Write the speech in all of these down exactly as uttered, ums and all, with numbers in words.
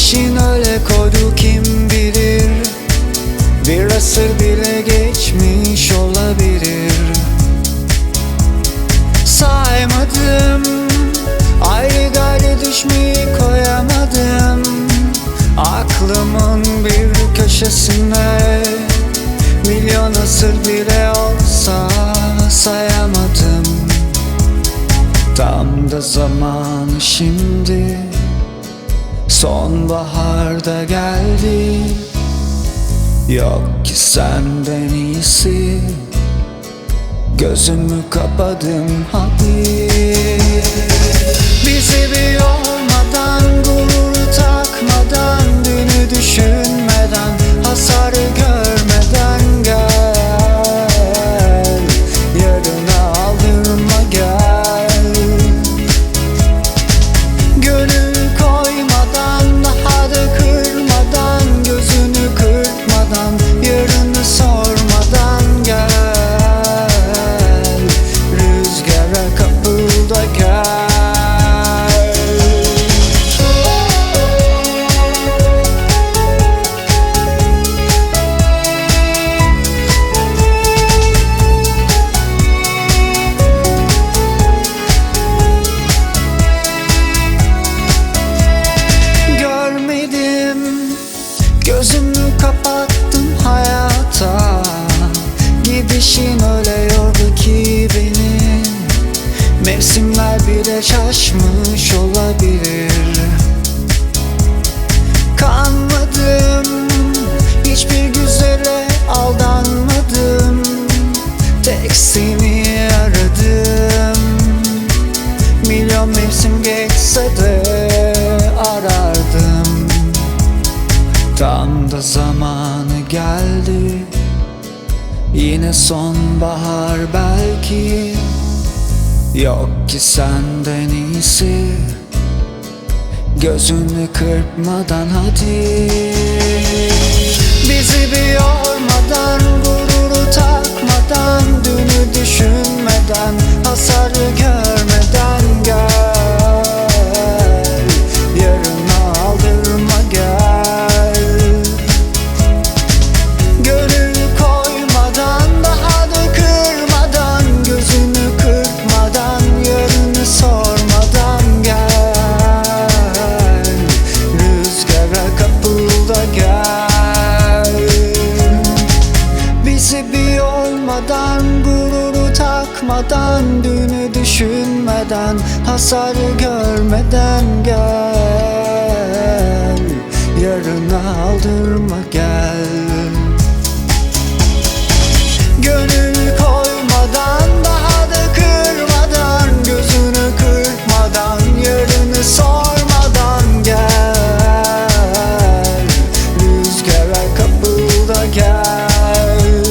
Gidişin öyle koydu kim bilir, bir asır bile geçmiş olabilir. Saymadım, ayrı gayrı düşmeyi koyamadım. Aklımın bir köşesine milyon asır bile olsa sayamadım. Tam da zamanı şimdi, sonbaharda geldi. Yok ki senden iyisi, gözümü kapadım hadi. Bizi bir yormadan, gururu takmadan, dünü düşünmeden, hasarı görmeden gel. Yarına aldırma gel. Gönül koymadan, daha da kırmadan, gözünü kırpmadan, yarını sormadan gel. Rüzgara kapıl da gel. Gözümü kapattım hayata, gidişin öyle yordu ki beni. Mevsimler bile şaşmış olabilir. Kanmadım, hiçbir güzele aldanmadım. Tek seni aradım. Milyon mevsim geçse de arardım. Tam da zamanı geldi, yine sonbahar belki. Yok ki senden iyisi, gözünü kırpmadan hadi. Bizi bir yormadan, gururu takmadan, dünü düşünmeden, hasarı görmeden gel. Yarına aldırma gel. Gönül koymadan, daha da kırmadan, gözünü kırpmadan, yarını sormadan gel. Rüzgara kapıl da gel. Bizi bir yormadan, gururu takmadan, dünü düşünmeden, hasarı görmeden gel. Yarına aldırma gel. Gönül koymadan, daha da kırmadan, gözünü kırpmadan, yarını sormadan gel. Rüzgara kapıl da gel.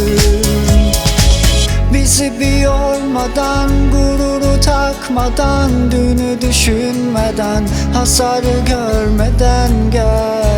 Bizi bir yormadan, gururu takmadan, dünü düşünmeden, hasarı görmeden gel.